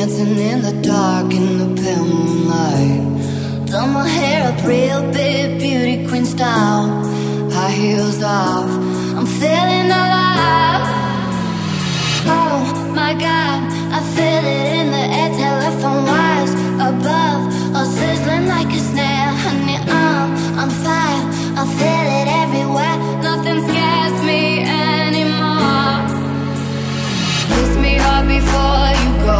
dancing in the dark in the pale moonlight. Done my hair up real big, beauty queen style. High heels off, I'm feeling alive. Oh my God, I feel it in the air. Telephone wires above, all sizzling like a snare. Honey, I'm on fire, I feel it everywhere. Nothing scares me anymore. Kiss me hard before you go.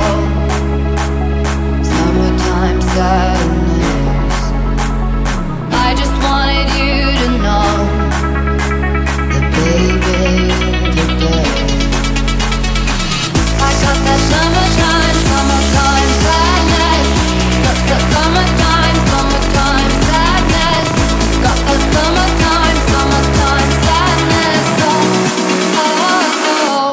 Summertime sadness. I just wanted you to know that baby, you're the best. I got that summertime, summertime sadness. Summertime, summertime sadness. Got that summertime, summertime sadness. Oh, oh, oh.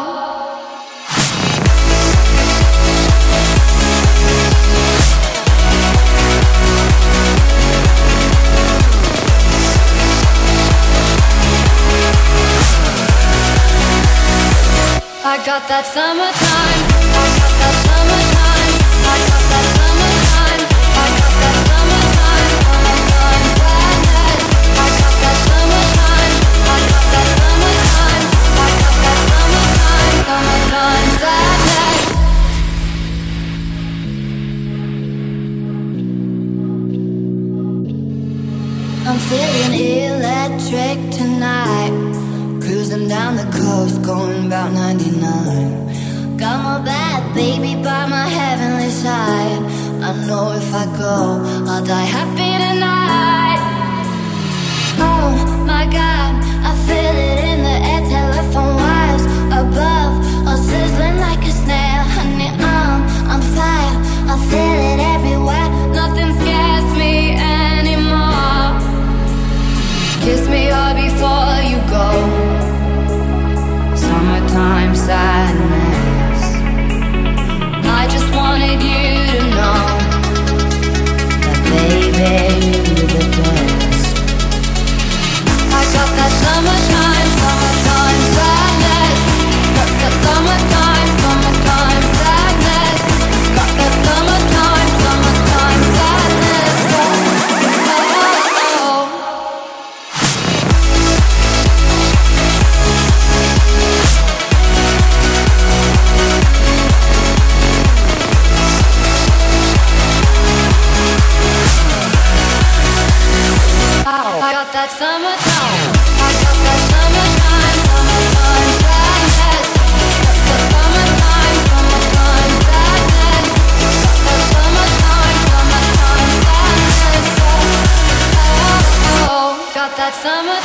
I got that summertime, I got that summertime, I got that summertime, I got that summertime, summertime sadness. I got that summertime, I got that summertime, I got that summertime, summertime sadness. I'm feeling electric tonight. Cruising down the coast, going about 99. Got my bad baby by my heavenly side. I know if I go, I'll die happy tonight. Oh my God, I feel it in the air. Telephone wires above, all sizzling like a snare. Honey, I'm on fire, I feel it everywhere. Nothing scares me anymore. Kiss me hard before you go. Summertime sadness. I just wanted you to know that baby, you're the best. I got that summertime, summertime sadness. Got that summertime, summertime sadness. Got that summertime, summertime sadness. Oh, oh, oh. I got that summertime, I got that summertime, summertime sadness. Got that summertime, summertime sadness. Got that summertime, summertime sadness. Oh, oh, oh. Got that summer.